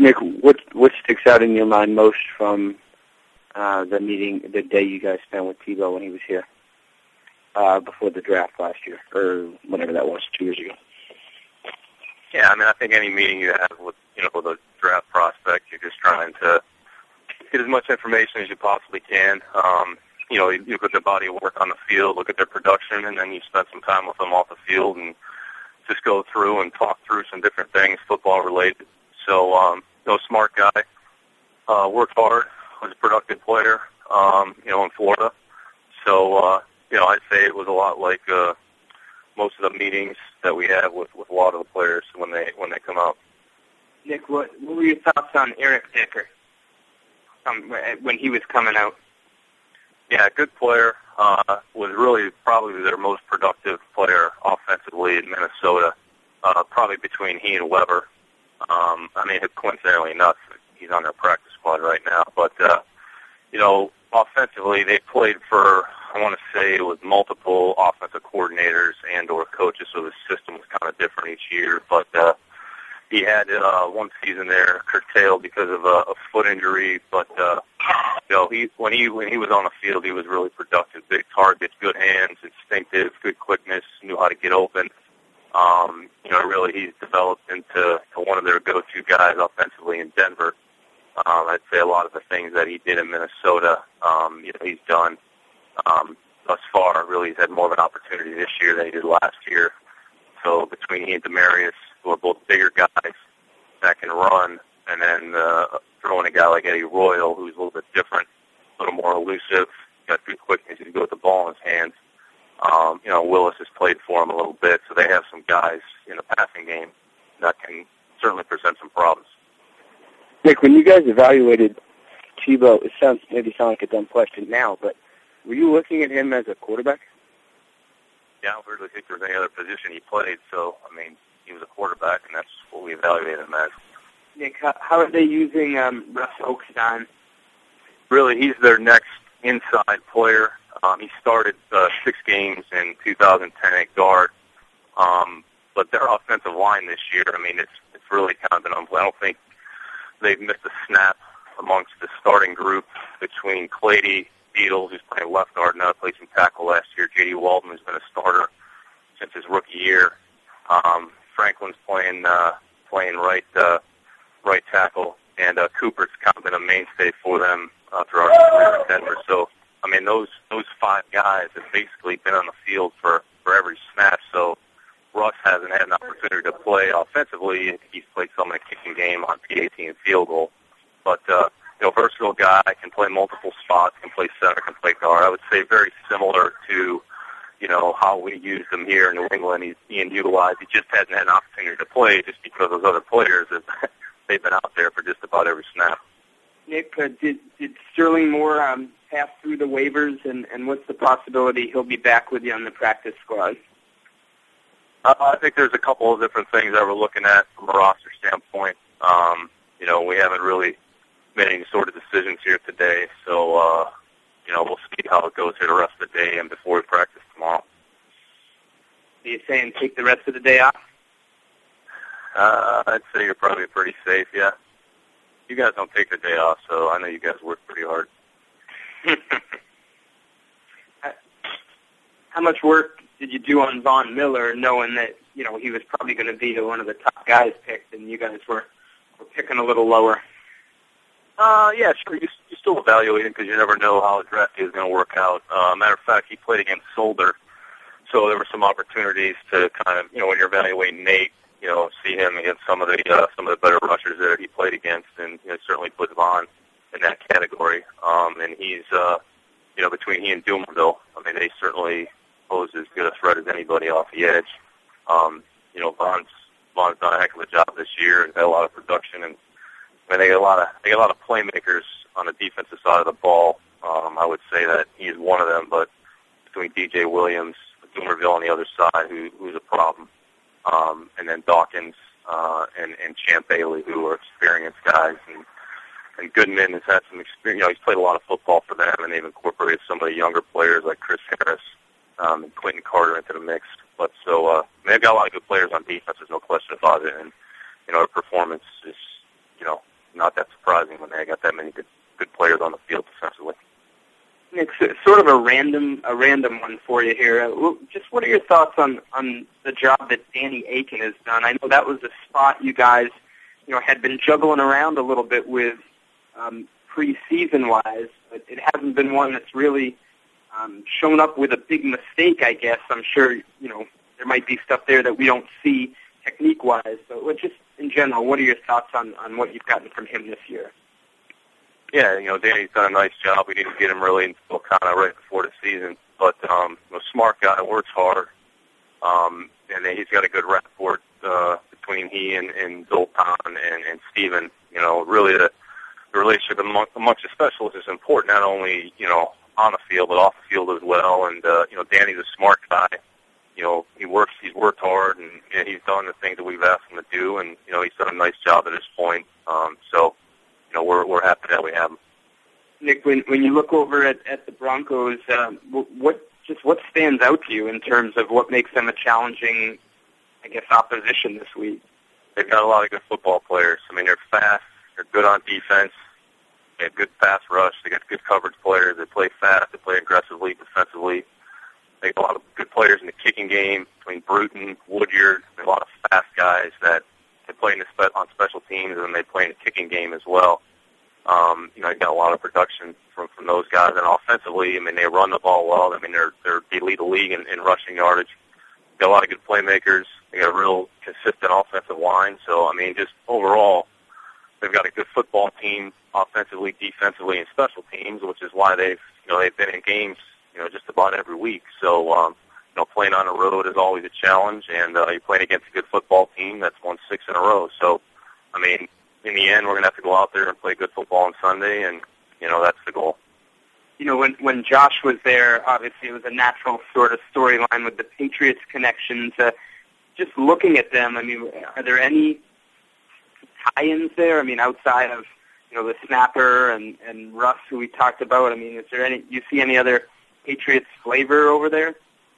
Nick, what sticks out in your mind most from the meeting, the day you guys spent with Tebow when he was here before the draft last year, or whenever that was, 2 years ago? Yeah, I mean, I think any meeting you have with with a draft prospect, you're just trying to get as much information as you possibly can. You look at their body of work on the field, look at their production, and then you spend some time with them off the field and just go through and talk through some different things, football related. So, smart guy, worked hard, was a productive player, in Florida. So, I'd say it was a lot like most of the meetings that we have with a lot of the players when they come out. Nick, what were your thoughts on Eric Dicker when he was coming out? Yeah, good player. Was really probably their most productive player offensively in Minnesota, probably between he and Weber. Coincidentally enough, he's on their practice squad right now. But, offensively, they played for, I want to say it was multiple offensive coordinators and or coaches, so the system was kind of different each year. But he had one season there curtailed because of a foot injury. But, when he was on the field, he was really productive. Big targets, good hands, instinctive, good quickness, knew how to get open. Really he's developed into one of their go-to guys offensively in Denver. I'd say a lot of the things that he did in Minnesota, he's done thus far. Really, he's had more of an opportunity this year than he did last year. So between he and Demarius, who are both bigger guys that can run, and then throwing a guy like Eddie Royal, who's a little bit different, a little more elusive, got good quickness, he can go with the ball in his hands. Willis has played for him a little bit, so they have some guys in the passing game that can certainly present some problems. Nick, when you guys evaluated Tebow, it sound like a dumb question now, but were you looking at him as a quarterback? Yeah, I don't really think there was any other position he played, so, he was a quarterback, and that's what we evaluated him as. Nick, how are they using Russ Oakstein? Really, he's their next inside player. He started 6 games in 2010 at guard. But their offensive line this year, it's really kind of been unbelievable. I don't think they've missed a snap amongst the starting group between Clady Beatles, who's playing left guard now, played some tackle last year. J.D. Walton, who's been a starter since his rookie year. Franklin's playing right tackle, and Cooper's kind of been a mainstay for them throughout his career in Denver. So, those 5 guys have basically been on the field for every snap. So Russ hasn't had an opportunity to play offensively. He's played some in the kicking game on PAT and field goal. But, versatile guy, can play multiple spots, can play center, can play guard. I would say very similar to, how we used him here in New England. He's being utilized. He just hasn't had an opportunity to play just because those other players, they've been out there for just about every snap. Nick, did Sterling Moore pass through the waivers, and what's the possibility he'll be back with you on the practice squad? I think there's a couple of different things that we're looking at from a roster standpoint. We haven't really made any sort of decisions here today, so, we'll see how it goes here the rest of the day and before we practice tomorrow. Are you saying take the rest of the day off? I'd say you're probably pretty safe, yeah. You guys don't take the day off, so I know you guys work pretty hard. How much work did you do on Von Miller, knowing that he was probably going to be one of the top guys picked, and you guys were picking a little lower? Yeah, sure. You still evaluate him because you never know how a draft is going to work out. Matter of fact, he played against Solder, so there were some opportunities to kind of when you're evaluating Nate, see him against some of the better rushers that he played against, and certainly put Von in that category. And he's between he and Dumerville, they certainly pose as good a threat as anybody off the edge. Von's done a heck of a job this year and had a lot of production, and they get a lot of playmakers on the defensive side of the ball. I would say that he's one of them, but between DJ Williams, Dumerville on the other side, who's a problem, and then Dawkins and Champ Bailey, who are experienced guys, and Goodman has had some experience. He's played a lot of football for them, and they've incorporated some of the younger players like Chris Harris and Quentin Carter into the mix. But so they've got a lot of good players on defense. There's no question about it, and our performance is not that surprising when they got that many good players on the field defensively. Nick, sort of a random one for you here. Just what are your thoughts on the job that Danny Aiken has done? I know that was a spot you guys, had been juggling around a little bit with preseason-wise, but it hasn't been one that's really shown up with a big mistake, I guess. I'm sure, there might be stuff there that we don't see technique-wise. So just in general, what are your thoughts on what you've gotten from him this year? Yeah, Danny's done a nice job. We didn't get him really until kind of right before the season. But a smart guy, works hard, and he's got a good rapport between he and Zoltan and Steven. Really the relationship amongst the specialists is important, not only, on the field, but off the field as well. And, Danny's a smart guy. He's worked hard, and he's done the things that we've asked him to do, and, he's done a nice job at this point. We're happy that we have him. Nick, when you look over at the Broncos, what stands out to you in terms of what makes them a challenging, I guess, opposition this week? They've got a lot of good football players. I mean, they're fast. They're good on defense. They have good pass rush. They got good coverage players. They play fast. They play aggressively, defensively. They have a lot of good players in the kicking game between Bruton, Woodyard. There are a lot of fast guys that they play on special teams, and they play in the kicking game as well. You got a lot of production from those guys. And offensively, I mean, they run the ball well. I mean, they lead the league in rushing yardage. They got a lot of good playmakers. They got a real consistent offensive line. So, I mean, just overall, they've got a good football team, offensively, defensively, and special teams, which is why they've been in games, just about every week. So, playing on the road is always a challenge, and you're playing against a good football team that's won 6 in a row. So, I mean, in the end, we're going to have to go out there and play good football on Sunday, and, that's the goal. When Josh was there, obviously it was a natural sort of storyline with the Patriots connections. Just looking at them, I mean, are there any tie-ins there? I mean, outside of, the snapper and Russ, who we talked about, I mean, is there you see any other Patriots flavor over there?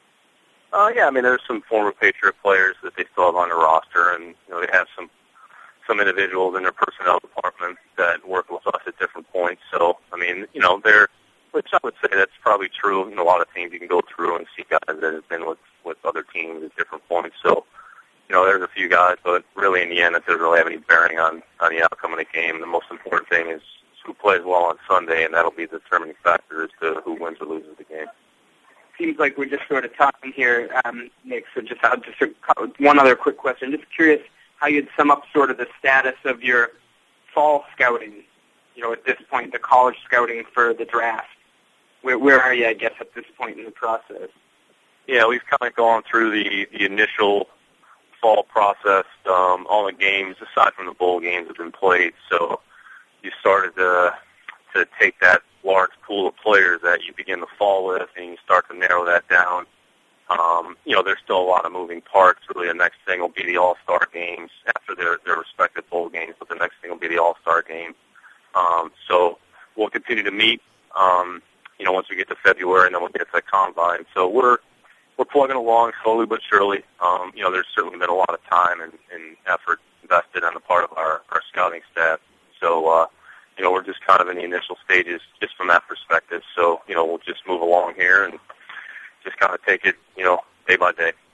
Yeah, I mean, there's some former Patriot players that they still have on their roster, and, they have some individuals in their personnel department that work with us at different points. So, I mean, which I would say that's probably true in a lot of teams. You can go through and see guys that have been with other teams at different points. So, there's a few guys, but really in the end, it doesn't really have any bearing on the outcome of the game. The most important thing is who plays well on Sunday, and that'll be the determining factor as to who wins or loses the game. Seems like we're just sort of talking here, Nick, so one other quick question. Just curious how you'd sum up sort of the status of your fall scouting, at this point, the college scouting for the draft. Where are you, I guess, at this point in the process? Yeah, we've kind of gone through the initial fall process. All the games, aside from the bowl games, have been played. So you started to take that large pool of players that you begin the fall with, and you start to narrow that down. There's still a lot of moving parts. Really, the next thing will be the All-Star games after their respective bowl games, but the next thing will be the All-Star game. So we'll continue to meet, once we get to February, and then we'll get to the combine. So we're plugging along slowly but surely. There's certainly been a lot of time and effort invested on the part of our scouting staff. So, we're just kind of in the initial stages just from that perspective. So, we'll just move along here and just kind of take it, day by day.